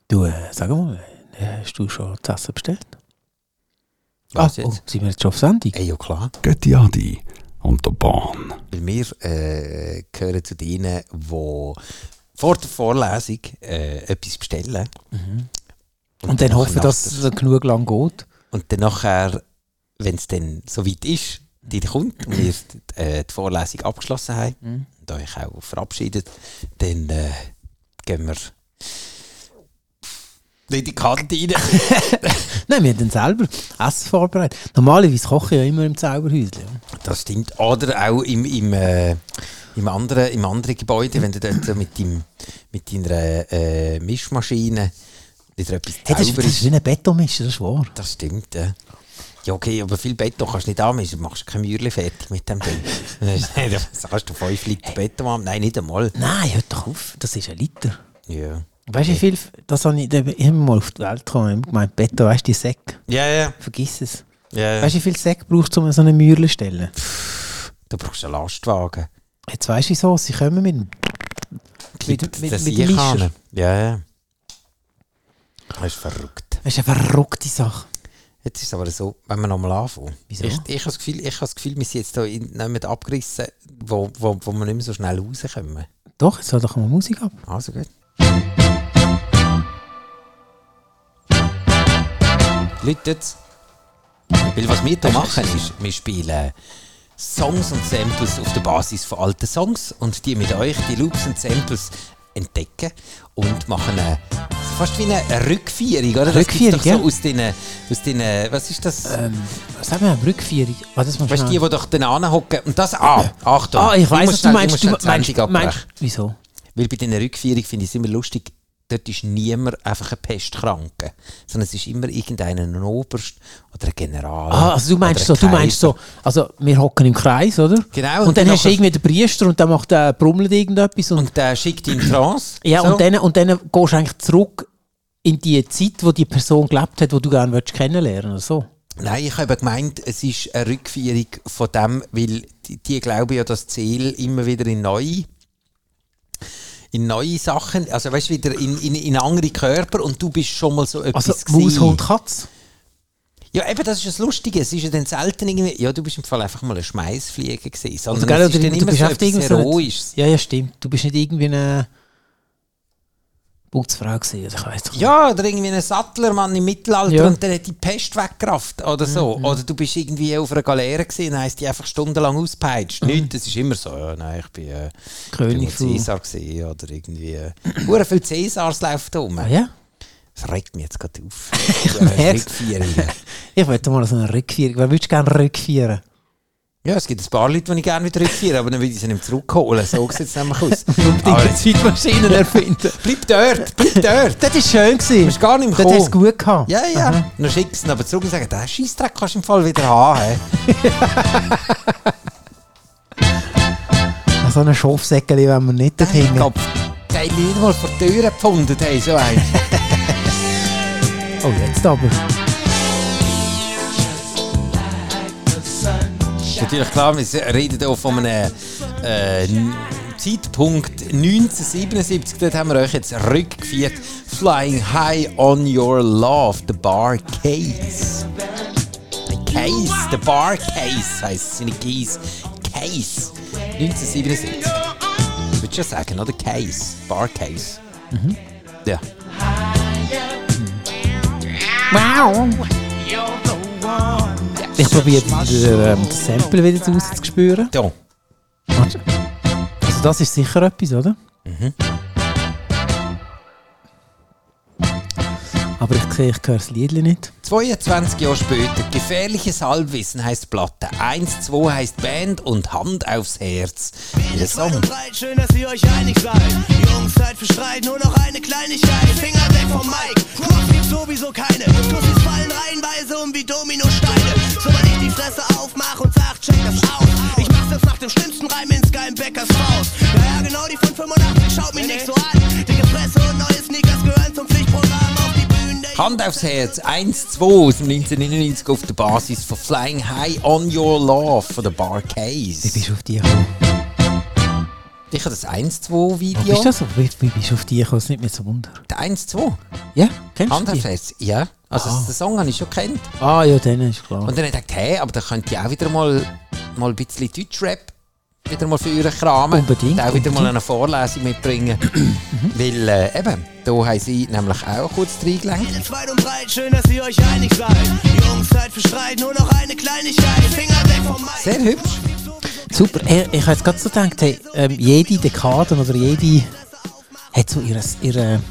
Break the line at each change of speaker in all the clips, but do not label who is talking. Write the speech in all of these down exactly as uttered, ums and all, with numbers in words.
Du, äh, sag mal, hast du schon das Essen bestellt?
Was
ah,
jetzt?
Oh, sind wir jetzt schon auf Sendung?
Ey, ja klar.
Götti Adi und der Bahn.
Weil wir äh, gehören zu denen, die vor der Vorlesung äh, etwas bestellen.
Mhm. Und, und dann hoffen, dass es das genug lang geht.
Und dann nachher, wenn es dann so weit ist, die kommt und wir äh, die Vorlesung abgeschlossen haben mhm. und euch auch verabschiedet, dann äh, gehen wir in die Kantine.
Nein, wir haben dann selber Essen vorbereitet. Normalerweise koche ich ja immer im Zauberhäuschen.
Das stimmt. Oder auch im, im, äh, im, anderen, im anderen Gebäude, wenn du dort so mit, dem, mit deiner äh, Mischmaschine wieder etwas
hey, das, das ist wie ein Betonmischer, das ist wahr.
Das stimmt, ja. Ja, okay, aber viel Beton kannst du nicht anmischen, du machst kein Mühle fertig mit dem Ding. Dann hast du fünf Liter Beton an. Nein, nicht einmal.
Nein, hör doch auf, das ist ein Liter.
Ja.
Weißt du, wie viel, das habe ich immer mal auf die Welt gekommen, ich gemeint, Beton, weißt du, die Säcke.
Ja, ja.
Vergiss es.
Ja, ja.
Weißt du, wie viel Säcke brauchst du, um so eine Mühle zu stellen?
Du brauchst einen Lastwagen.
Jetzt weißt du wieso, sie kommen mit dem mit, mit, mit, mit dem Mischer.
Ja, ja. Das ist verrückt.
Das ist eine verrückte Sache.
Jetzt ist es aber so, wenn wir nochmal anfangen.
Wieso?
Ich, ich habe das Gefühl, ich habe das Gefühl, wir sind jetzt hier nicht abgerissen, wo, wo, wo wir nicht mehr so schnell rauskommen.
Doch, jetzt hör doch mal Musik ab.
Also gut. Läutet's. Weil was wir hier machen ist, wir spielen Songs und Samples auf der Basis von alten Songs und die mit euch, die Loops und Samples, entdecken und machen eine, fast wie eine, eine Rückführung, oder?
Rückführung,
das
ja.
So aus den, aus den, was ist das?
Ähm, was haben wir, eine Rückführung? Ah, das
weißt du, die, die doch dann anhocken und das, ah, Achtung.
Ah, ich weiss, was du meinst. Du
meinst,
meinst, meinst wieso?
Weil bei dieser Rückführung finde ich es immer lustig, dort ist niemand einfach ein Pestkranke, sondern es ist immer irgendeiner, ein Oberst oder ein General.
Ah, also du meinst so, du meinst so, also wir hocken im Kreis, oder?
Genau.
Und, und dann hast du irgendwie den Priester und dann macht der brummelt irgendetwas. Und,
und der schickt ihn in Trance.
Ja,
so.
und, dann, und dann gehst du eigentlich zurück in die Zeit, wo die Person gelebt hat, die du gerne kennenlernen willst, oder so.
Nein, ich habe gemeint, es ist eine Rückführung von dem, weil die, die glauben ja, dass Ziel immer wieder in neue in neue Sachen, also weißt du, wieder in, in, in andere Körper und du bist schon mal so etwas
also Maus, Hund, Katz?
Ja, eben, das ist das Lustige. Es ist ja dann selten irgendwie, ja, du bist im Fall einfach mal ein Schmeißflieger gewesen, sondern
also,
es ist dann immer so etwas Heroisches.
Ja, ja, stimmt. Du bist nicht irgendwie eine Putzfrau gewesen, ich weiss doch nicht.
Ja, oder irgendwie ein Sattlermann im Mittelalter
ja.
und der hat die Pest weggerafft oder so. Mhm. Oder du bist irgendwie auf einer Galeere gewesen und hast die einfach stundenlang ausgepeitscht. Mhm. Nicht, das ist immer so, ja, nein, ich bin, äh,
König
ich bin Cäsar gewesen, oder irgendwie, äh, hure viele Cäsars laufen da rum.
Ah, ja?
Das regt mich jetzt gerade auf.
Ich merke Ich wollte mal so eine Rückführung. Wer würdest du gerne rückführen?
Ja, es gibt ein paar Leute, die ich gerne wieder rückführe, aber dann will ich sie nicht zurückholen. So sieht es nämlich aus.
Unbedingt eine Zeitmaschine erfinden.
Bleib dort, bleib dort.
Das war schön.
Du bist gar nicht mehr gekommen.
Das hast du gut gehabt.
Ja, ja. Aha. Dann schickst du ihn aber zurück und sagst, den Scheissdreck kannst du im Fall wieder haben.
So einen Schafsäckchen wenn wir nicht dort hängen.
Ich glaube, die haben mich nicht mal vor die Türen gefunden, hey, so einen.
Oh, jetzt aber.
Natürlich klar, wir reden hier von einem äh, Zeitpunkt neunzehnhundertsiebenundsiebzig. Dort haben wir euch jetzt rückgeführt. Flying High on Your Love, The Bar Case. Case, The Bar Case heisst es, nicht Case. Case. neunzehnhundertsiebenundsiebzig. Ich würde schon sagen, oder? Case. Bar Case.
Mhm.
Ja.
Wow! Ich probiere ähm, das Sample wieder rauszuspüren.
Ja.
Also das ist sicher etwas, oder?
Mhm.
Aber ich sehe, ich höre das Lied nicht.
zweiundzwanzig Jahre später, gefährliches Halbwissen heisst Platte, eins, zwei heisst Band und Hand aufs Herz. Der Song.
Schön, dass ihr euch einig seid. Jungs, Zeit für Streit, nur noch eine Kleinigkeit. Finger weg vom Mike, Cross gibt's sowieso keine. Tussis fallen reihenweise um wie Dominosteine. Sobald ich die Fresse aufmach und sag, check das aus. Ich mach's jetzt nach dem schlimmsten Reim in Sky im Bäckers Faust. Ja, ja, genau, die von fünfundachtzig schaut mich nicht so an. Dicke Fresse und neue Sneakers gehören zum Pflichtprogramm auf die Bühne.
Hand aufs Herz, eins, zwei aus dem neunzehnhundertneunundneunzig auf der Basis von Flying High on Your Love von der Bar Case.
Wie bist du auf die gekommen?
Ich habe das eins, zwei Video.
Wie bist du das so? Wie, wie bist du auf die gekommen? Das ist nicht mehr so wunder.
Der eins, zwei?
Ja, kennst du
Hand
die?
aufs Herz, ja. Also
Ah.
den Song habe ich schon gekannt.
Ah ja, dann ist klar.
Und dann habe ich gedacht, hey, aber da könnte ich auch wieder mal, mal ein bisschen Deutschrap wieder mal für euren kramen.
Unbedingt,
Und auch wieder mal
unbedingt.
eine Vorlesung mitbringen. Weil äh, eben, da haben sie nämlich auch kurz reingelenkt.
Jetzt weit und breit, schön, dass ihr euch einig seid. Jungs, Zeit für Streit, nur noch eine Kleinigkeit. Finger weg vom Mic.
Sehr hübsch.
Super, ich, ich habe jetzt gerade so gedacht, hey, ähm, jede Dekade oder jede hat so ihre, ihre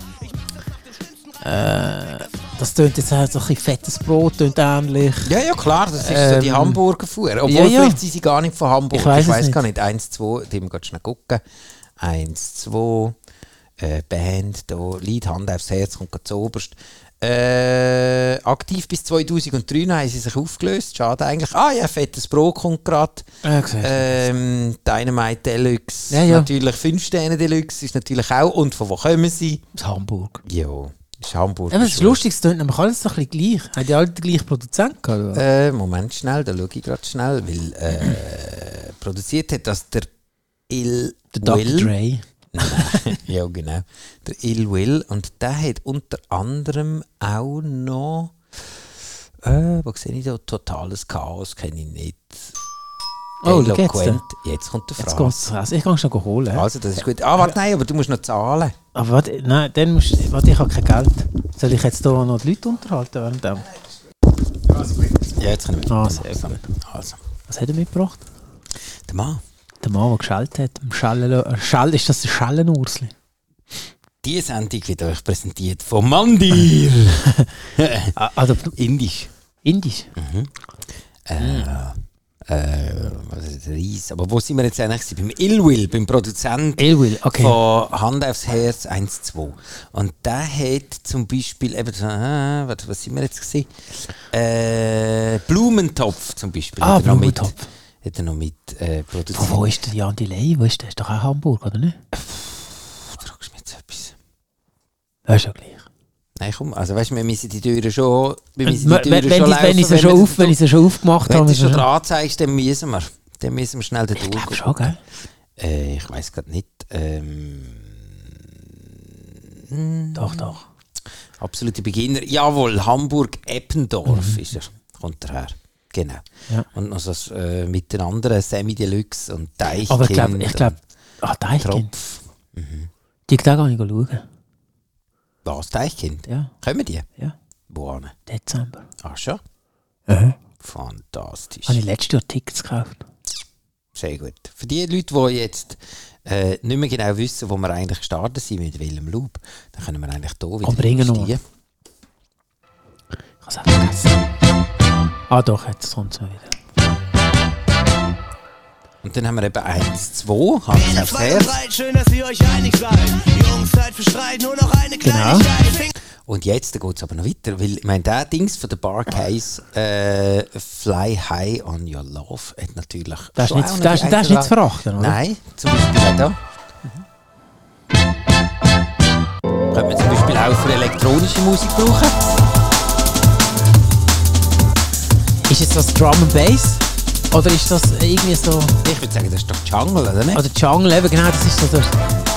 äh, das tönt jetzt auch so ein bisschen fettes Brot, tönt ähnlich.
Ja, ja, klar, das ist so
Ähm,
die Hamburger Fuhr. Obwohl,
ja, ja.
vielleicht sind sie gar nicht von Hamburg.
Ich weiss es
weiss
nicht.
gar nicht. Eins, zwei, die müssen wir schnell gucken. Eins, zwei, äh, Band, da, Lied, Hand aufs Herz, kommt gerade zuoberst. Äh, aktiv bis zweitausenddrei haben sie sich aufgelöst. Schade eigentlich. Ah ja, fettes Brot kommt gerade.
Ja, gesehen.
Ähm, Dynamite Deluxe,
Ja, ja.
natürlich fünf Sterne Deluxe ist natürlich auch. Und von wo kommen sie?
Aus Hamburg.
Ja, ist Hamburg.
Ja, aber es ist lustig, es tönt nämlich alles so ein bisschen gleich. Haben die alle den gleichen Produzenten gehabt? Oder?
Äh, Moment schnell, da schaue ich gerade schnell, weil äh, produziert hat das der Il
Der Doktor
Will.
Dre.
Ja, genau. Der Ill Will. Und der hat unter anderem auch noch. Äh, wo sehe ich da? Totales Chaos, kenne ich nicht.
Oh, da geht's
Eloquent. Jetzt kommt der
Jetzt
Frage.
geht's raus. Ich kann es noch holen. hä?
Also, das ist gut. Ah, warte, nein, aber du musst noch zahlen.
Aber warte, nein, dann musst du. Warte, ich habe kein Geld. Soll ich jetzt hier noch die Leute unterhalten während dem?
Ja, jetzt können wir.
Ah, sehr gut.
Also,
Was hat er mitgebracht?
der Mann.
Der Mann, der geschaltet hat. Im Schallen, äh, Schall, ist das der Schallenursli?
Diese Sendung wird euch präsentiert von Mandir.
Ah, also
Indisch.
indisch.
Äh, äh, was ist das? Reis. Aber wo sind wir jetzt eigentlich? Beim Ill Will, beim Produzenten
Elwil, okay.
von Hand aufs Herz eins zwei. Und der hat zum Beispiel, eben, äh, warte, was sind wir jetzt gesehen? Äh, Blumentopf zum Beispiel.
Ah,
hat er noch mit-
Blumentopf.
Hat er noch mit äh, produziert.
Von wo ist der Jan Delay? Wo ist der? Ist doch auch Hamburg, oder nicht?
Fragst du mir jetzt etwas?
Das ist ja gleich.
Nein, komm, also weißt du, wir müssen die Türen schon, wir müssen die
Wenn,
Türen
wenn,
schon
ich, wenn, ich sie
laufen,
schon
wir-
auf, wenn ich sie schon aufgemacht
Wenn
habe,
du
ist
schon
es schon-
dran zeigst, dann müssen wir. Dann müssen wir schnell den
ich glaube schon, gell?
Äh, ich weiß gerade nicht. Ähm,
Doch, doch.
absolute Beginner. Jawohl, Hamburg-Eppendorf ist er. Kommt er her. Genau.
Ja.
Und noch so äh, mit den anderen Semi-Deluxe und Deichkind.
Aber ich glaube, ich glaube, ah,
und
Deichkind.
Tropf.
Die da gar nicht schauen.
Was, Deichkind?
Ja,
Kommen die?
ja.
Wo hin?
Dezember.
Ach schon?
Mhm.
Fantastisch.
Habe ich letztes Jahr Tickets gekauft.
Sehr gut. Für die Leute, die jetzt äh, nicht mehr genau wissen, wo wir eigentlich gestartet sind mit welchem Loop, dann können wir eigentlich hier wieder
Komm, bringen wir
einsteigen.
Ich habe es auch vergessen. Ah doch, jetzt kommt es mal wieder.
Und dann haben wir eben eins, zwei, Hand
Jetzt
aufs
weit und
Herz.
breit, schön, dass ihr euch einig seid. Jungs, Zeit für Streit, nur noch eine
Genau.
Kleinigkeit. Finger
Und jetzt geht es aber noch weiter, weil ich meine, der Dings von der Barcase, äh, Fly High on Your Love, hat natürlich...
Das ist
schon
nicht,
auch noch
das,
die
ist- das ist
eine
nicht zu verachten, oder?
Nein, zum Beispiel auch da. Könnte man zum Beispiel auch für elektronische Musik brauchen.
Ist jetzt das Drum and Bass? Oder ist das irgendwie so...
Ich würde sagen, das ist doch Jungle, oder nicht?
Oder Jungle, eben genau, das ist so der...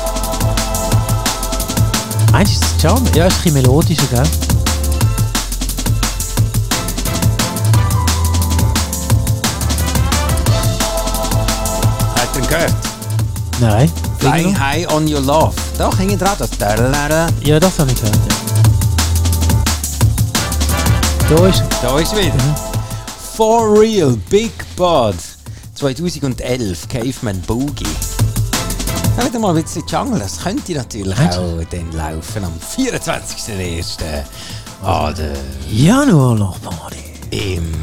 Meinst du, ist das Jungle? Ja, ist ein bisschen melodischer, gell?
Hat er ihn gehört?
Nein.
Flying High on Your Love. Doch, hinten dran, das... Da
Ja, das habe ich gehört, ja. Da ist...
Da ist er wieder. For Real, Big Bud. zweitausendelf, Caveman Boogie. Ja, wieder mal ein bisschen Jungle, das könnte natürlich
Meinst du?
auch dann laufen am vierundzwanzigsten ersten an der
Januar noch, Party.
im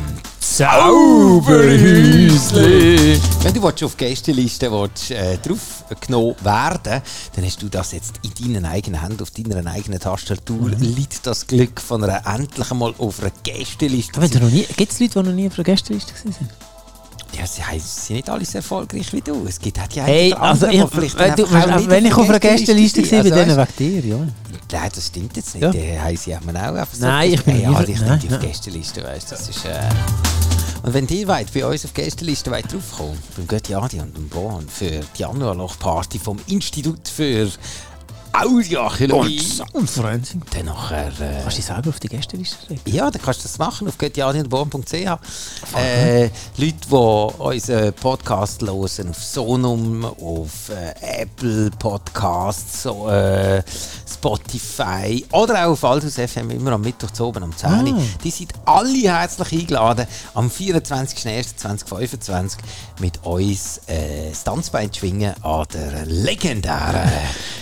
Zauberhäusli. Wenn du willst, auf die Gästeliste willst, äh, draufgenommen werden, dann hast du das jetzt in deinen eigenen Händen, auf deiner eigenen Tastatur, liegt das Glück von einer endlich einmal auf einer Gästeliste.
Gibt es Leute, die noch nie auf der Gästeliste waren?
Ja, sie haben- sie sind nicht alle so erfolgreich wie du. Es gibt auch die
Hey,
einen oder
also
anderen,
ich,
die vielleicht
wenn,
dann
du,
einfach auch nicht
wenn ich auf einer Gästeliste war,
also,
bei denen
weißt-
wegen dir, ja.
Nein, das stimmt jetzt nicht.
Ja.
Die haben sie haben auch einfach
Nein, ich bin
hey,
nie
ja,
ver-
ich
nein,
nicht auf
nein.
Gästeliste, weißt, das ist äh... Und wenn ihr wollt, bei uns auf Gästeliste wollt draufkommen, beim Götti Adi und dem Bon für die Januarloch-Party vom Institut für Audioarchäologie.
Und Forensik.
Dann nachher... Äh,
Kannst du dich selber auf die Gästeliste schreiben?
ja, dann kannst du das machen auf göttianienborn punkt c h. Äh, Leute, die unseren Podcast hören, auf Sonum, auf äh, Apple Podcasts, so, äh, Spotify oder auch auf Altus F M, immer am Mittwoch zu oben, am zehn Uhr.
Ah.
Die sind alle herzlich eingeladen, am vierundzwanzigsten ersten zweitausendfünfundzwanzig mit uns äh, das Tanzbein zu schwingen an der legendären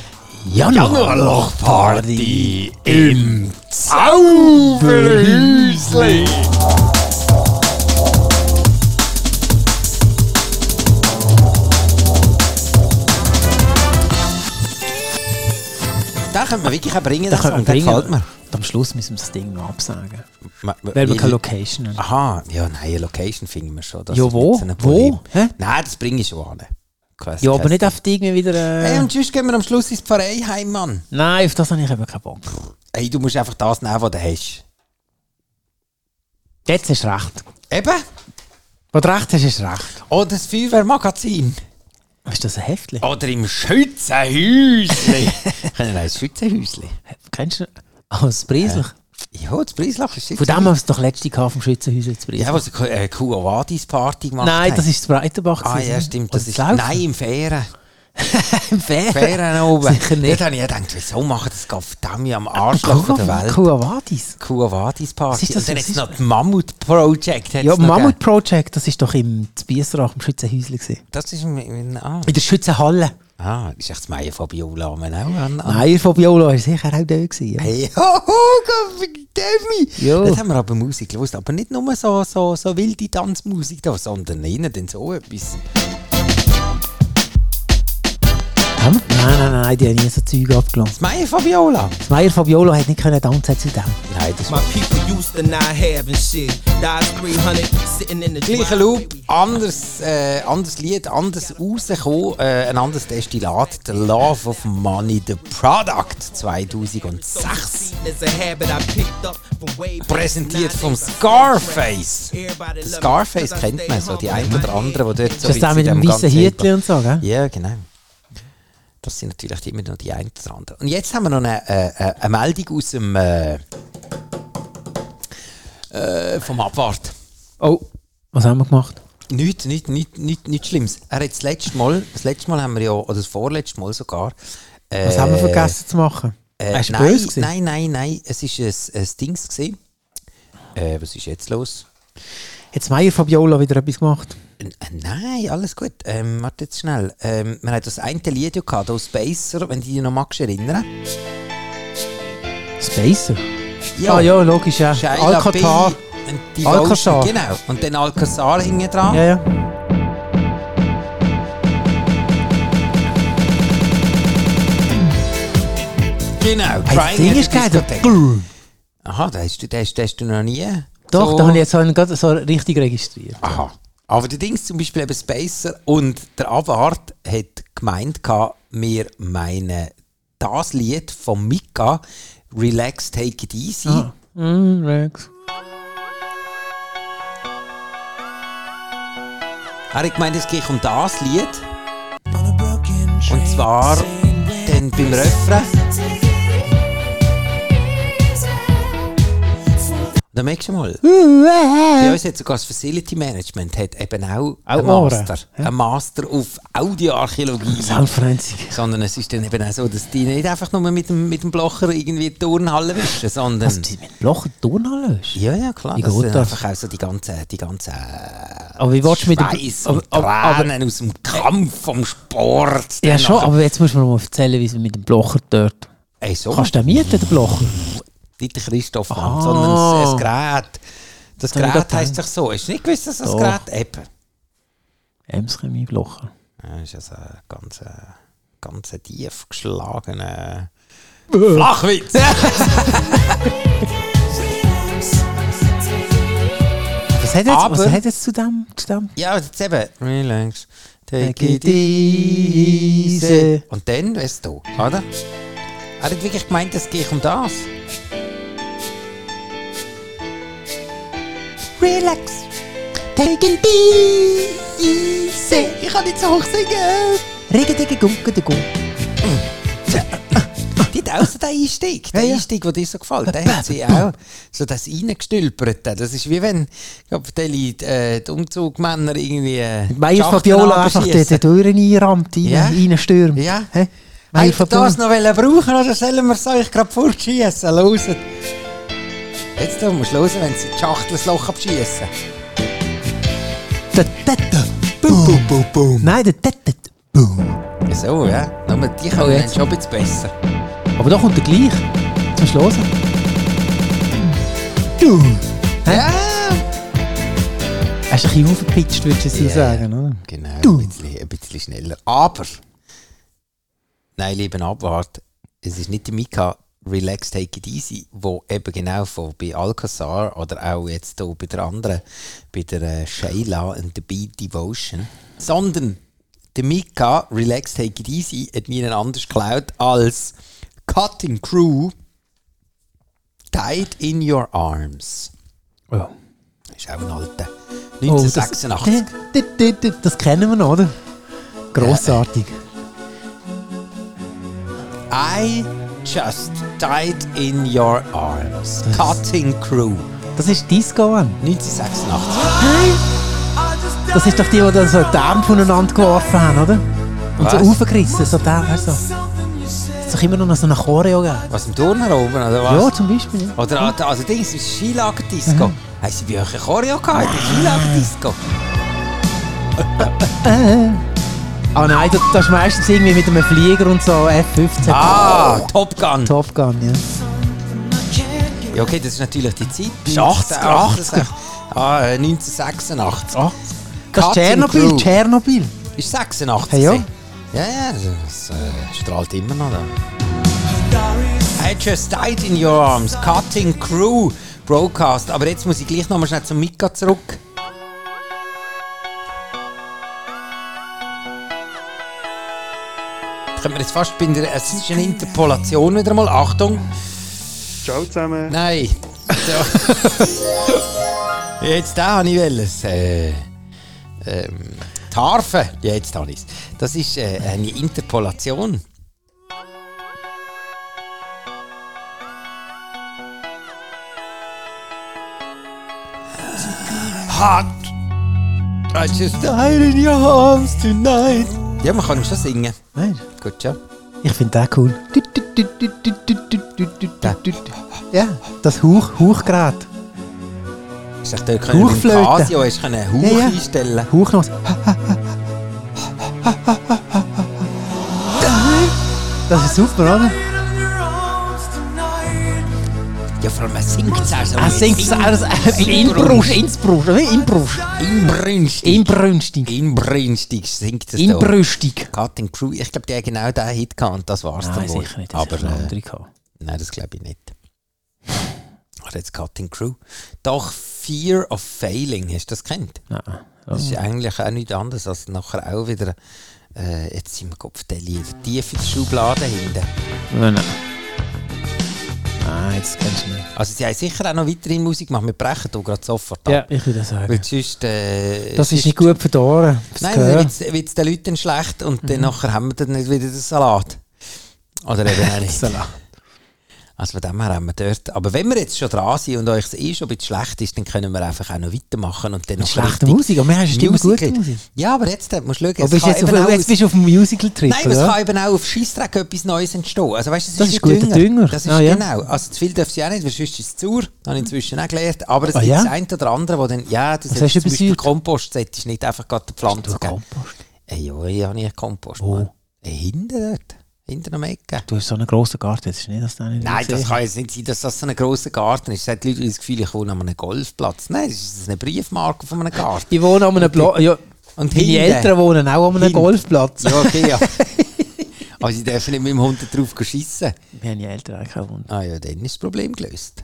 Januarloch-Party im Zauberhäusli. Den könnte man wirklich auch bringen, das
können wir
Song, der
bringen.
gefällt mir.
Und am Schluss müssen wir das Ding noch absagen.
Ma- ma-
Weil wir
wie-
keine Location haben.
Aha, ja, nein, eine Location finden wir schon. Das
Ja,
ist
wo?
nicht so ein
Wo?
Problem.
Hä?
Nein, das bringe ich schon an. Kein-
Ja, aber
kein-
nicht auf die irgendwie wieder... Äh...
Hey, und sonst gehen wir am Schluss ins Pfarreiheim, Mann.
Nein, auf das habe ich eben keinen Bock.
Hey, du musst einfach das nehmen, was du hast.
Jetzt hast du recht.
Eben.
Wo du recht hast, hast du recht.
Oder das Feuerwehrmagazin.
Ist das ein Heftchen?
Oder im Schützenhäusli. Können wir ein Schützenhäusli?
Kennst du oh, das Brieslich?
Ja, das Preislach ist
Von dem haben wir es doch letzte Jahr vom Schützenhäuser zu Brieslich.
Ja, wo sie eine Kuh-Wadis-Party gemacht
Nein,
haben.
das ist das Breitenbach.
Ah
gewesen,
ja,
oder?
stimmt.
Oder
Das ist,
Laufen?
nein, im Fähren.
Im Fähren?
Fähren oben.
Sicher nicht.
Dort habe ich gedacht, wieso machen das Gaffdami am Arschloch von der Welt?
Kuhavadis.
Kuh-Wadis-Party.
Was ist das?
Und dann
Was
jetzt
ist
noch das Mammut-Project. hat's
Ja,
noch
Mammut Project, das ist doch im Biesrach, im Schützenhäusli gewesen.
gegeben. Das ist im, im, ah.
In der Schützenhalle.
ah, das ist echt das Meier Fabiola auch an. an.
Nein, von Biolo war sicher auch da gewesen. Ja.
Hey, hoho, Demi!
Ja.
Dort haben wir aber Musik gehört, aber nicht nur so, so, so wilde Tanzmusik da, sondern innen dann so etwas.
Haben wir? Nein, nein, nein, die haben nie so Zeug abgelassen.
Das Meier Fabiola?
Das Meier Fabiola hat nicht können tanzen zu dem.
Nein, das
My
war
people used to not having shit. Dies three hundred sitting in the
gleiche Loop, anderes, äh, anderes Lied, anders rausgekommen, äh, ein anderes Destillat, The Love of Money, The Product zweitausendsechs. Präsentiert vom Scarface. Scarface kennt man so, die einen oder anderen, die dort so
Ist das der
in
mit dem
dem
weißen
ganzen-
Hütchen und so, gell?
Ja, genau. Das sind natürlich immer noch die einen oder anderen. Und jetzt haben wir noch eine, äh, eine Meldung aus dem äh, äh, vom Abwart.
Oh, was haben wir gemacht?
Nichts, nichts, nichts, nichts, nichts Schlimmes. Er hat das letzte Mal, das letzte Mal haben wir ja, oder das vorletzte Mal sogar. Äh,
Was haben wir vergessen zu machen?
Äh,
Hast du
nein,
böse gewesen?
nein, nein, nein, es war ein, ein Dings gewesen. Äh, was ist jetzt los?
Jetzt Meier Fabiola wieder etwas gemacht.
Äh, Nein, alles gut. Ähm, warte jetzt schnell. Ähm, wir hatten das eine Lied ja gehabt, hier Spacer, wenn du dich noch magst erinnern.
Spacer?
Ja.
Ah ja, logisch, ja.
Shaila
Alcatraz.
B und Devotion,
Alcazar.
genau. Und dann Alcazar hinten dran.
Ja, ja.
Genau.
Hey, das
Crying
Ding
at
ist
the
geil.
Discotheque.
Grrr.
Aha, das hast du, das hast, das hast du noch nie.
Doch,
so.
da habe ich jetzt so, einen- gerade so richtig registriert.
Aha. Aber der Dings zum Beispiel eben Spacer und der Abwart hat gemeint, gehabt, wir meinen das Lied von Mika, Relax, Take It Easy.
Ah. Mm, Rex.
Er hat gemeint, es geht um das Lied. Und zwar dann beim Refrain. Da merkst du mal. Bei uns hat sogar das Facility Management hat eben auch,
Auch
einen
Ohren,
Master.
ja.
Ein Master auf Audioarchäologie.
Selbstverständlich.
Sondern es ist dann eben auch so, dass die nicht einfach nur mit dem, mit dem Blocher irgendwie die Turnhalle wischen, sondern...
Was, mit dem Loch in die Turnhalle ist?
Ja, ja, klar.
Wie
Das
geht
sind
das?
einfach auch so die ganzen... Die ganzen
Aber wie willst du mit dem...
Schweiß
aber,
und
aber, aber,
Tränen aus dem Kampf vom Sport.
ja
Dann
schon,
nachher-
aber jetzt musst du mir mal erzählen, wie es mit dem Blocher dort...
Ey, so.
Kannst du den mieten, den Blocher?
Nicht der Christoph Mann,
Ah.
sondern das, das Gerät. Das
Das habe ich
Gerät
gerade
heisst doch so. Hast du nicht gewusst, dass das
Doch.
Gerät eben...
Emschemie Blocher.
Ja, das ist also ein ganz, äh, ganz tief geschlagener Flachwitz.
Was hat jetzt,
Aber-
was hat jetzt zu dem... Zu dem?
Ja, jetzt eben. Relax. Take,
Take
it
it
easy.
easy.
Und dann, weißt du, oder? Er hat wirklich gemeint, es geht um das. Relax. Take it easy. Ich kann nicht so hoch singen.
Regen, Digga, Gunke, Digga.
hat auch so den Einstieg. Der
Ja, ja.
Einstieg, der dir so gefällt, der hat sie auch so das reingestülpert. Das ist wie wenn, ich glaube, die, äh, die Umzugmänner irgendwie äh,
Meier
Schachteln
Fabiola einfach die,
abschiessen.
die Türen einrammt, rein,
Ja.
reinstürmt.
Ja.
Hä? Meier
Wollt ihr
Fabiola.
das noch wollen brauchen oder sollen wir es euch gerade fortschiessen? Loset. Jetzt da, musst du hören, wenn sie die Schachtel das Loch abschiessen.
Da, da, da. Boom, boom, boom, boom. Nein, der da, da, da. Boom.
Ja, so, ja. Nur die können
Oh,
dann
jetzt.
schon ein bisschen besser.
Aber da kommt der gleich. Jetzt musst du hören. Du. Hä?
Ja!
Hast du ein bisschen aufgepitcht, würdest du
Ja,
so sagen, oder?
Genau,
Du.
ein bisschen, ein bisschen schneller. Aber, nein, lieben Abwart, es ist nicht der Mika Relax, Take It Easy, wo eben genau von bei Alcazar oder auch jetzt hier bei der anderen, bei der äh, Shayla und der Beat Devotion, sondern der Mika Relax, Take It Easy hat mir anders geklaut als Cutting Crew Tied in Your Arms.
Oh.
Das ist auch ein alter.
Oh, das-
neunzehnhundertsechsundachtzig.
Das, das, das, das kennen wir noch, oder? Grossartig.
I just died in your arms. Cutting Crew.
Das ist Disco an.
neunzehnhundertsechsundachtzig.
Das ist doch die, die dann so die Arme voneinander geworfen haben, oder? Und
Was?
so aufgerissen, so da, weißt du. Es ist doch immer noch so eine Choreo gegeben.
Was, im Turner oben, oder was?
Ja, zum Beispiel. Ja.
Oder also, also Dings, das ist Skilagerdisco. Haben sie bei euch eine Choreo gehabt? in der Skilagerdisco?
Ah nein, das, das ist meistens irgendwie mit einem Flieger und so F fünfzehn.
Ah, Top Gun.
Top Gun, ja.
Ja, okay, das ist natürlich die Zeit.
Das ist achtziger, achtziger.
Ah, äh, neunzehnhundertsechsundachtzig.
Ah, das ist
Cutting
Tschernobyl,
Crew.
Tschernobyl.
Ist sechsundachtzig?
Hey, ja.
Ja, ja, das äh, strahlt immer noch da. I just died in your arms. Cutting Crew Broadcast. Aber jetzt muss ich gleich noch mal schnell zum Mika zurück. Können wir jetzt fast bei der, es ist eine Interpolation wieder mal. Achtung.
Ciao zusammen.
Nein. So. Jetzt da habe ich es. Äh, ähm, die Harfe. Ja, jetzt habe ich es. Das ist äh, eine Interpolation. Hot. I just died in your arms tonight. Ja, man kann ihm schon singen.
Nein,
Gut, schon.
ich finde das cool. Du, du, du, du, du, du, du, du, du, du, du. Ja, das Hauch, Hauchgerät.
Ist doch dort können wir im
Hauchflöte.
Casio hast du einen Hauch
Ja, ja.
einstellen.
Hauchnos. Das ist super, oder?
Ja, vor allem er singt es auch so.
Er singt es aus Inbrunst, Inbrunst, Inbrunst.
Inbrünstig.
Inbrünstig.
Inbrünstig singt es da.
Inbrüstig.
Cutting Crew. Ich glaube, der hat genau diesen Hit gehabt und das war's
Nein,
dann wohl.
sicher nicht. Das
Aber
ist eine
äh,
andere gehabt.
nein, das glaube ich nicht. Aber jetzt Cutting Crew. Doch Fear of Failing, hast du das kennt?
Nein.
Das ist eigentlich auch nichts anderes als nachher auch wieder, äh, jetzt sind wir Kopf der Lieder, tief in der Schublade hinten.
Nein, nein. Nein, das kennst du nicht.
Also sie haben sicher auch noch weiterhin Musik gemacht, wir brechen da gerade sofort ab.
Ja, ich würde sagen.
Weil sonst, äh,
Das ist
sonst-
nicht gut für die Ohren. fürs
Nein,
Gehör.
dann wird es den Leuten schlecht und dann nachher haben wir dann nicht wieder den Salat. Oder eben auch nicht.
Salat.
Also von dem her haben wir dort. Aber wenn wir jetzt schon dran sind und euch es eh schon ein bisschen schlecht ist, dann können wir einfach auch noch weitermachen. Und dann noch
Schlechte
richtig
Musik, aber wir haben immer
Musical.
gute Musik.
Ja, aber jetzt äh, musst du schauen.
Aber
es
bist
kann
jetzt, auf,
eben auch
jetzt
aus-
bist du auf dem Musical-Trip,
Nein, aber es
oder?
kann eben auch auf Scheissdreck etwas Neues entstehen. Also, weißt, das,
Das
ist,
ist
wie
guter Dünger.
Das ist
Ah, ja.
genau. Also zu viel darf sie auch nicht, weil sonst ist es sauer. Das habe ich inzwischen auch gelernt. Aber es
Ah,
gibt
ja?
das eine oder andere, wo dann, ja, das
Was
ist
hast du
zum Beispiel
übersäuert?
Kompost, solltest du nicht einfach gerade die Pflanze
Du
geben.
Kompost.
Äh, ja, ich habe nicht Kompost.
Wo?
Mann. Äh, hinten dort. Hinten am Ecke.
Du hast so einen grossen Garten, das ist nicht, dass du nicht
Nein, das
gesehen
kann jetzt nicht sein, dass das so ein grosser Garten ist. Es hat die Leute das Gefühl, ich wohne an einem Golfplatz. Nein, das ist eine Briefmarke von einem Garten.
Ich wohne an einem Blo ja,
Und
meine
hinten-
Eltern wohnen auch an einem
Hinten.
Golfplatz.
Ja, okay, ja. Aber sie dürfen nicht mit dem Hund drauf schiessen.
Wir haben die Eltern eigentlich auch wohnen.
Ah ja, dann ist das Problem gelöst.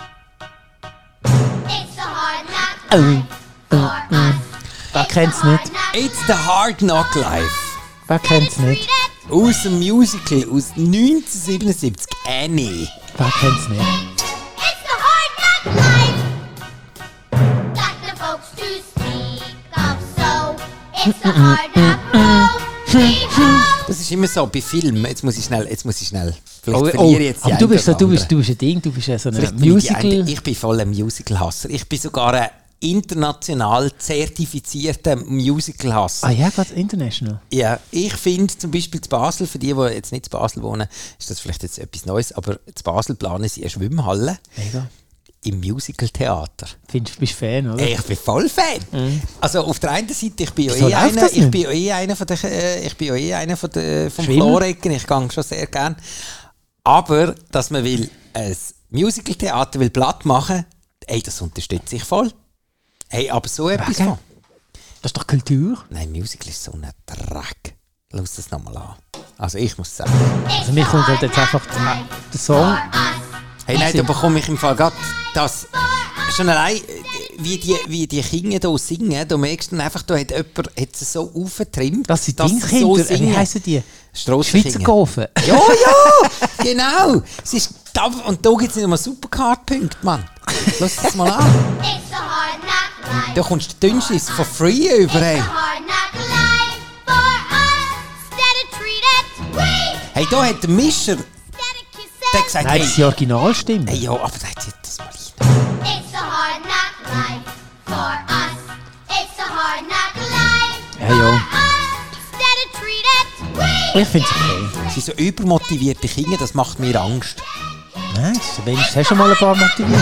It's the hard knock
Oh,
life for us.
wer kennt's nicht?
It's the Hard Knock Life.
Wer kennt's nicht?
Aus dem Musical aus neunzehnhundertsiebenundsiebzig. Annie.
Wer kennt's nicht?
It's the hard knock life. Got the folks to speak of, so it's the hard knock road. We hope.
Das ist immer so bei Filmen. Jetzt muss ich schnell, jetzt muss ich schnell Vielleicht
Oh,
verliere
oh,
ich jetzt die
aber du
eine
bist, so,
oder
du, bist,
andere.
du bist ein Ding, du bist ja so ein
Vielleicht bin ich die
Musical...
eine- Ich bin voll ein Musical-Hasser. Ich bin sogar ein international zertifizierter Musical-Hasser.
Ah ja, gerade international.
Ja, ich finde zum Beispiel zu Basel, für die, die jetzt nicht zu Basel wohnen, ist das vielleicht jetzt etwas Neues, aber zu Basel planen sie eine Schwimmhalle
Mega.
im Musical-Theater.
Findest du, bist Fan, oder?
Ey, ich bin voll Fan.
Mhm.
Also auf der einen Seite, ich bin ja
Wieso
eh
läuft
einer,
das
ich
nicht?
bin ja eh einer von der, äh, ich bin ja eh einer von der, vom
Schwimmen?
Chlorecken, ich gehe schon sehr gern. Aber, dass man will, ein Musical-Theater will platt machen, ey, das unterstütze ich voll. Hey, aber so etwas
Wegen?
von.
Das ist doch Kultur.
Nein, Musical ist so ein Dreck. Schau das nochmal an. Also ich muss sagen.
Also mir kommt halt jetzt einfach der, der Song...
Hey, nein, da bekomme ich im Fall gerade das... Schon allein, äh, wie die, wie die Kinder hier singen, da merkst du dann einfach, da hat jemand hat es so aufgetrimmt.
Das sind
dass sie
Dingkinder,
so
wie
singen.
heissen die?
Strassenkinder.
Schweizer Gofen.
Ja, ja, genau. Es ist, da, und da gibt es nicht mal Supercard-Punkte, Mann. Lass das mal an.
It's a hard knock life.
Da kommst du dünnstens von free über. Hey.
It's a hard knock life for us. Steady treated. We
Hey, da hat der Mischer
steady
der
kisses.
gesagt,
Nein, das ist die
hey,
Originalstimme.
hey, ja, aber der hat das mal rein.
It's a hard knock life for us. It's a hard knock life
Ja, ja.
for us. Steady treated. We
Ich finde es okay.
Sie sind so übermotivierte Kinder, das macht mir Angst.
Nein, wenigstens hast du schon mal ein paar motiviert.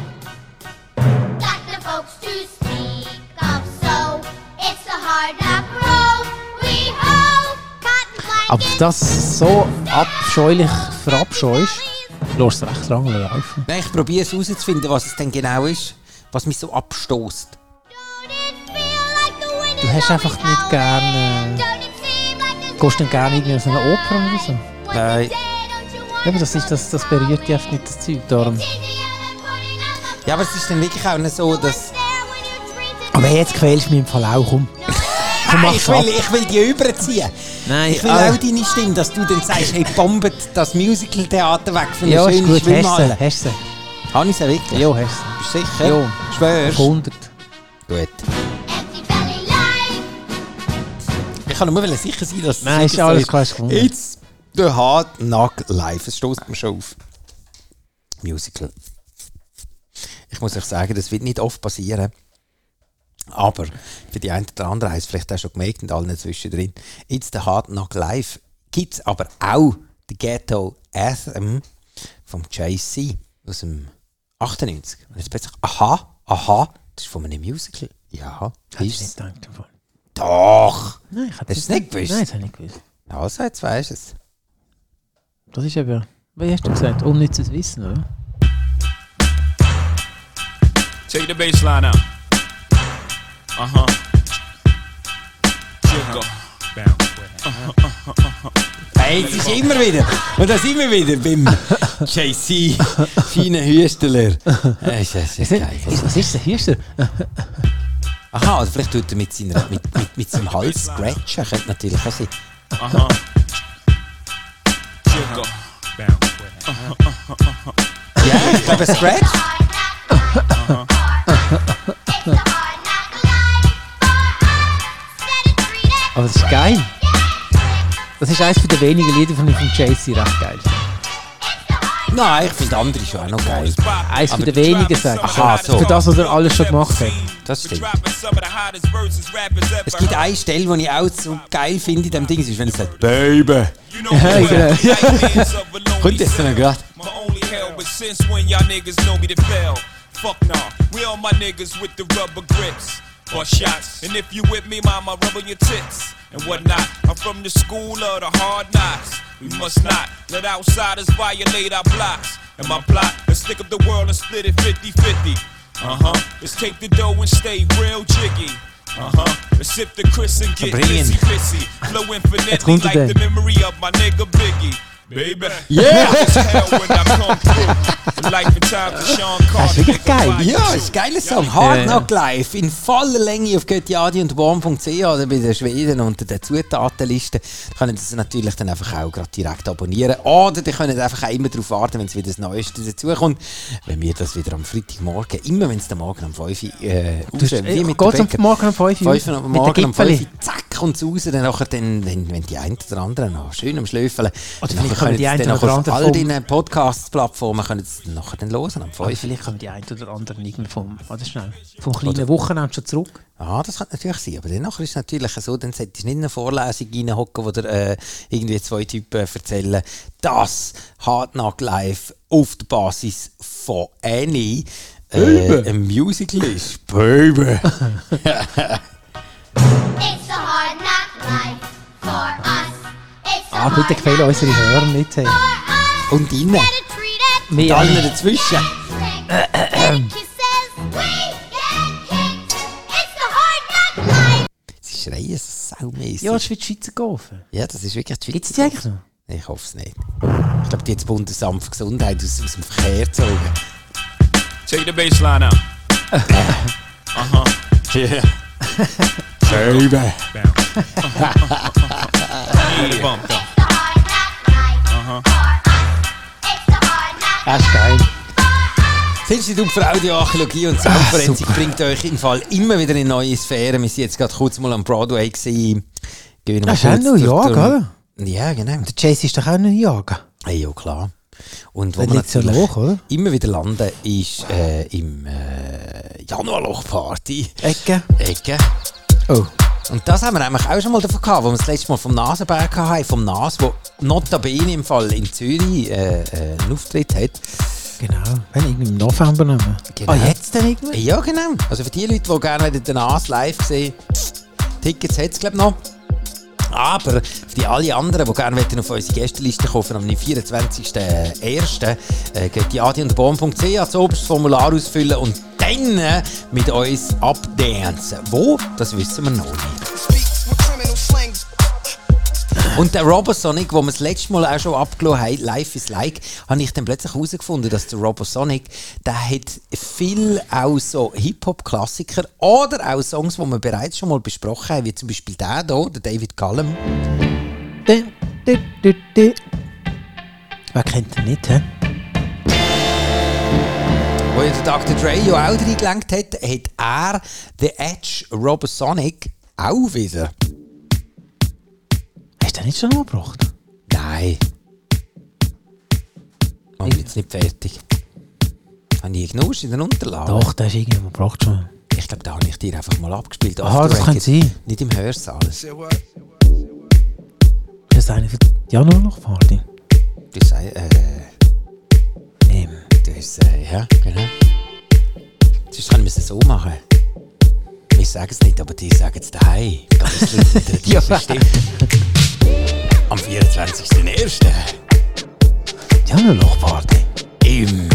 got the folks to speak of. So it's a hard knock road. We hope cotton
Aber
blankets.
dass es so abscheulich verabscheust, lässt es recht lange laufen.
Nein, ich probiere es herauszufinden, was es denn genau ist, was mich so abstoßt.
Don't it feel like the wind
Du
is
hast einfach
always
nicht gern,
blowing?
äh,
Don't it seem like there's
Gehst du denn gerne irgendwie in so eine Oper oder so?
what
Nein.
you say, don't you want
Ja, aber das, ist, das, das berührt dich einfach nicht, das Zeug. Darum.
easier than putting on the
Ja, aber es ist dann wirklich auch nicht so, dass...
there when you're treated.
Aber jetzt quälst du mich im Fall auch, komm. Komm,
Nein,
mach's
ich will,
ab.
ich will die überziehen.
Nein,
Ich will
ah.
auch deine Stimme, dass du dann sagst, hey, bombet das Musical-Theater weg für eine
Ja, ist
schöne
gut, hast du
Schwimmhalle.
sie, hast du
Habe ich sie wirklich?
sie. Ja, hast
Bist du sicher?
Ja.
Schwörst?
sie. hundert.
Gut.
Empty belly life.
Ich kann nur sicher sein, dass es
Nein,
wirklich
ist alles
so
klar, ist gefunden.
It's the hard knock life. Es stößt mir schon auf. Musical. Ich muss euch sagen, das wird nicht oft passieren. Aber für die einen oder anderen haben es vielleicht auch schon gemerkt und allen zwischendrin. It's the hard knock life. Gibt es aber auch die Ghetto Anthem vom Jay Z aus dem achtundneunzig. Und jetzt plötzlich, aha, aha, das ist von einem Musical. Ja,
Hätte ich
ist
nicht
es.
gedacht. im Fall.
Doch!
Nein, ich hätte
Hast du es nicht gewusst?
Nein, das habe ich nicht gewusst.
Also, jetzt weisst du es.
Das ist eben, wie hast du gesagt, unnützes Wissen, oder?
Take the bass line out. Uh huh. Jiggle.
Hey, es ist immer wieder. Und da sind wir wieder beim Jay Z, feinen Hüsteler. Das ist, das ist geil.
Ist- Was ist der Hüster?
Aha, also vielleicht tut er mit, seiner, mit, mit, mit seinem Hals scratchen. Könnte natürlich auch sein.
Uh huh. Jiggle.
Ja, ich glaube, Scratch.
Aber das ist geil. Das ist eines der wenigen Lieder, von dem Jay Z recht geil finde.
Nein, ich finde andere schon auch noch geil.
Eines
Aber
der wenigen, sage ich.
Aha, so.
Für das, was er alles schon gemacht hat.
Das stimmt. Es gibt eine Stelle, die ich auch so geil finde in dem Ding, ist, wenn er sagt, Baby.
Ja, genau.
Kommt jetzt noch gerade.
My only hell, but since when y'all niggas know me to fail? Fuck nah, we all my niggas with the rubber grips or shots. And if you with me, mama, rub on your tits and whatnot. I'm from the school of the hard knocks. We must not let outsiders violate our blocks. And my plot is stick up the world and split it fifty-fifty. Uh-huh, let's take the dough and stay real jiggy. Uh-huh, let's sip the Chris and get
Brilliant.
kissy kissy. Flow infinitely
kommt er
like
denn.
the memory of my nigga Biggie. Baby.
Yeah!
It's hell when I come through. The life and times of Sean
Das ist
Carter.
wirklich geil.
Ja, ist ein geiler Song. Hard
Ja, ja.
Knock Live. In voller Länge auf göttiadi und warm punkt c h oder bei den Schweden unter der Zutatenliste. Da könnt ihr das natürlich dann einfach auch gerade direkt abonnieren. Oder ihr könnt einfach auch immer darauf warten, wenn es wieder das Neueste dazukommt. Wenn wir das wieder am Freitagmorgen, immer wenn es der Morgen um fünf Uhr äh,
Du hast,
raus- wie
äh,
mit
geht's
der
am
Bäcker.
Morgen um fünf Uhr?
fünf Uhr am
Mit
Morgen
den
um fünf
Gipfeli?
Uhr, zack, kommt es raus, dann nachher, dann, wenn, wenn die einen oder anderen noch schön am Schlöfeln.
Oder
Dann
vielleicht
können
die
sie
einen
dann
oder
nachher auf
anderen
all
vom-
deinen Podcast-Plattformen können sie nachher dann hören am
Aber
fünf.
vielleicht kommen die einen oder anderen irgendwie vom, warte schnell, vom kleinen Wochenende schon zurück.
Ah, das kann natürlich sein. Aber dann nachher ist es natürlich so, dann solltest du nicht in eine Vorlesung reinhocken, wo dir äh, irgendwie zwei Typen erzählen, dass Hard Knock Live auf der Basis von Annie äh, ein Musical ist. Baby!
It's a hard knock life for us. It's a
Ah, bitte
hard
gefällt
knock
unsere Hörer nicht. Hey.
for us.
Und innen.
Better treat it.
Und allen dazwischen.
Get kisses. We get kicked. It's the hard knock life.
Sie schreien so saumässig.
Ja, das ist wie die Schweizer Gaufen.
Ja, das ist wirklich die
Gibt es
Schweizer.
die eigentlich noch?
Ich hoffe es nicht. Ich glaube, die hat das Bundesamt für Gesundheit aus, aus dem Verkehr gezogen.
Take the baseline out. Uh-huh.
Yeah. Baby.
Let it bump though.
It's the hard knock life for us. It's the hard knock
Das ist geil.
Das Institut für Audioarchäologie und Soundforensik bringt euch im Fall immer wieder in neue Sphären. Wir sind jetzt gerade kurz mal am Broadway gewesen. Gehen wir
Das ist
mal
auch
kurz
New
durch-
York,
durch-
oder?
Ja, genau.
Der Chase ist doch auch New York.
Hey, ja, klar. Und wo
Der
wir
liegt so
natürlich
hoch, oder?
immer wieder landen, ist äh, im äh, Januarloch-Party.
Ecke.
Ecke.
Oh.
Und das haben wir nämlich auch schon mal davon gehabt, wo wir das letzte Mal vom Nasenberg hatten, vom Nas, wo notabene im Fall in Zürich äh, äh, einen Auftritt hat.
Genau. Wenn irgendwie im November nehmen.
Genau.
Ah, jetzt dann irgendwie?
Ja, genau. Also für die Leute, die gerne den Nas live sehen, Tickets hat es, glaube ich, noch. Aber für die alle anderen, die gerne auf unsere Gästeliste kommen, am vierundzwanzigsten ersten Äh, geht die adi und born punkt c h das oberste Formular ausfüllen und dann äh, mit uns abdancen. Wo? Das wissen wir noch nicht. Und der Robosonic, wo wir das letzte Mal auch schon abgelassen haben, Life is Like, habe ich dann plötzlich herausgefunden, dass der Robosonic, der hat viel auch so Hip-Hop-Klassiker oder auch Songs, die wir bereits schon mal besprochen haben, wie zum Beispiel der hier, der David Callum.
Du, du, du, du. Wer kennt den nicht, hä?
Wo ja der Doktor Dre ja auch reingelenkt hat, hat er The Edge Robosonic auch wieder.
Hast du den nicht schon mal gebracht?
Nein. Ich bin jetzt nicht fertig. Habe ich genuscht in den Unterlagen?
Doch, der ist irgendwie mal gebracht schon.
Ich glaube, da habe ich dir einfach mal abgespielt.
Aha,
Off the
das kann
record.
sein.
Nicht im Hörsaal.
Ist das eine für die Januarloch-Party?
Das sei, äh,
Ähm.
das, äh, ja, genau. Sonst können wir es so machen. Wir sagen es nicht, aber die sagen es daheim. Ganz laut mit einer
Ja.
tiefen Stimme. Am vierundzwanzigsten ersten
Januarloch-Party?
im...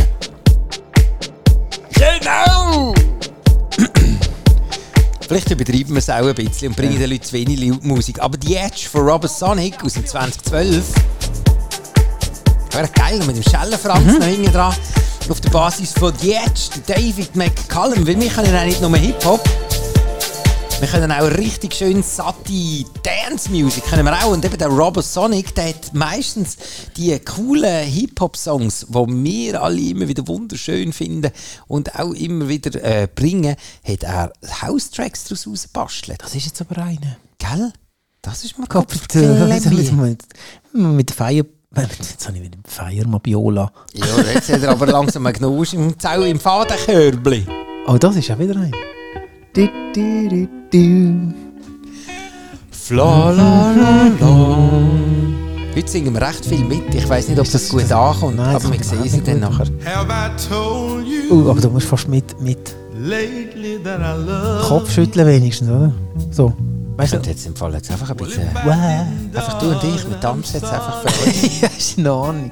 Genau! Vielleicht übertreiben wir es auch ein bisschen und bringen den Leuten zu wenig Musik. Aber die Edge von Robosonic aus dem zwanzig zwölf wäre geil, noch mit dem Schellenfranz
Mhm.
noch hinten dran. Auf der Basis von The Edge, der David McCallum. Weil wir können auch nicht nur Hip-Hop. Wir können auch richtig schön satte Dance-Music können wir auch. Und eben der Robosonic, der hat meistens die coolen Hip-Hop-Songs, die wir alle immer wieder wunderschön finden und auch immer wieder äh, bringen, hat er House-Tracks daraus rausgebastelt.
Das ist jetzt aber eine.
Gell? Das ist mal
Gott,
gut.
mit, mit der Feier... Jetzt habe ich wieder Feier Mabiola.
Ja, jetzt hat er aber langsam einen Genusch im, Zau- im Fadenkörbli.
Oh, das ist ja wieder ein. Du, du, du, du.
Fla la la la. Heute singen wir recht viel mit. Ich weiss nicht, ob
Ist
das,
das-
gut
ist das-
ankommt,
Nein, das
aber wir
kommt
sehen
überhaupt
sie dann
nicht
nachher.
Have I told you
Uh, aber du musst fast mit, mit
lately that I love
Kopf schütteln wenigstens, oder? So. Weißt
Ich
du?
könnte jetzt im Fall jetzt einfach ein bisschen...
Wow.
Einfach du und ich, wir tanzen jetzt einfach für euch.
Ja, ist in Ordnung.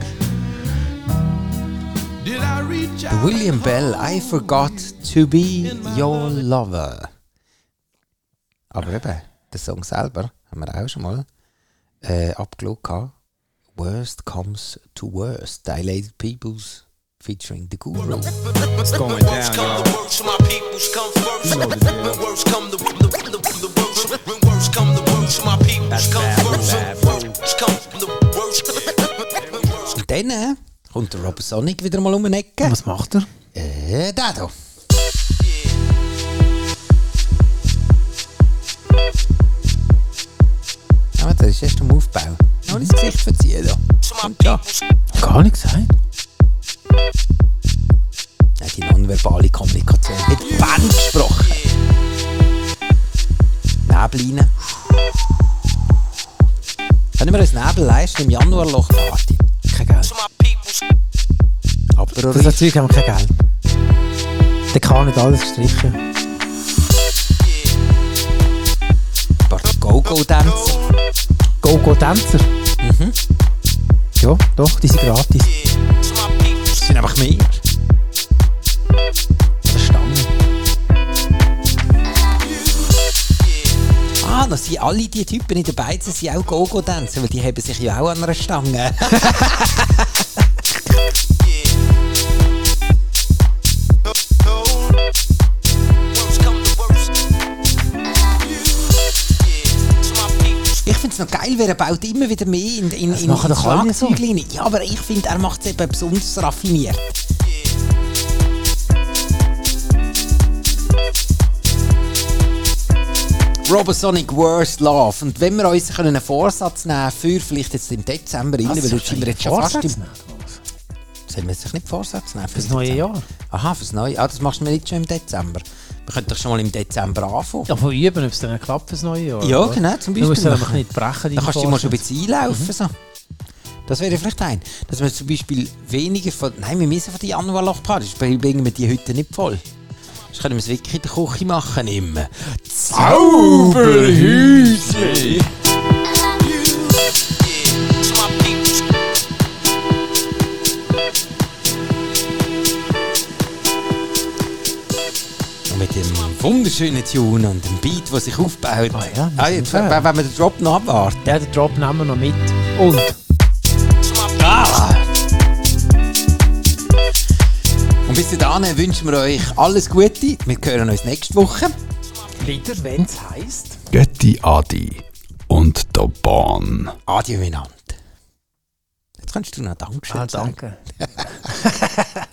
Did I reach
Der
out?
William Bell, I forgot to be your lover. Aber eben, den Song selber haben wir auch schon mal äh, abgeschaut. Worst comes to worst. Dilated Peoples featuring the Guru.
It's going down, y'all. You know the deal. That's bad, bad.
Und dann äh, kommt der Robosonic wieder mal um die Ecke.
Was macht er?
Äh, der hier. Ah, das ist erst am Aufbau. Noch nicht das Gesicht verziehen. Da. Kommt schon.
Gar nicht gesagt.
Ja, die nonverbale Kommunikation. Hat die Band gesprochen. Nebel rein. Können wir uns Nebel leisten im Januarloch-Party?
Kein Geld.
Aber
Für das Zeug haben wir kein Geld. Der kann nicht alles gestrichen.
ein paar Go-Go-Tänzer.
Go-Go-Tänzer?
Mhm.
Ja, doch, die sind gratis.
Das sind einfach mehr.
Verstanden.
Ah, da sind alle die Typen in der Beizen sind auch Go-Go-Tänzer, weil die haben sich ja auch an einer Stange. Ich finde es noch geil, wer baut immer wieder mehr in, in,
Das
in,
machen
in
doch alle so.
Schlagzeug rein. Ja, aber ich finde, er macht es eben besonders raffiniert. Robosonic Worst Love. Und wenn wir uns einen Vorsatz nehmen für vielleicht jetzt im Dezember rein, weil jetzt sind wir jetzt schon fast im... Sollen wir sich nicht Vorsatz nehmen?
Für das neue Jahr.
Aha, fürs neue Jahr. Ah, das machst du mir nicht schon im Dezember. Wir könnten doch schon mal im Dezember anfangen.
Ja, von üben, ob es dann klappt fürs neue Jahr.
Ja,
oder?
genau, zum
Du
Beispiel.
musst dann einfach nicht brechen.
Dann kannst du dich mal schon ein
Vorsatz.
bisschen einlaufen. So. Das wäre vielleicht ein. Dass wir zum Beispiel weniger von... Nein, wir müssen von den Januarlochpartys. Bringen wir die heute nicht voll. Sonst können wir es wirklich in der Küche machen. Im Zauberhäuschen. Und mit dem wunderschönen Tune und dem Beat, der sich aufbaut.
Ah ja,
ah, jetzt,
fair.
wenn wenn wir den Drop noch abwarten.
Ja, den Drop nehmen wir noch mit. Und?
Ah. Und bis dahin wünschen wir euch alles Gute. Wir hören uns nächste Woche.
Wieder, wenn es heisst.
Götti Adi und der Bahn.
Adieu miteinander. Jetzt kannst du noch Dankeschön
Ah,
sagen.
danke.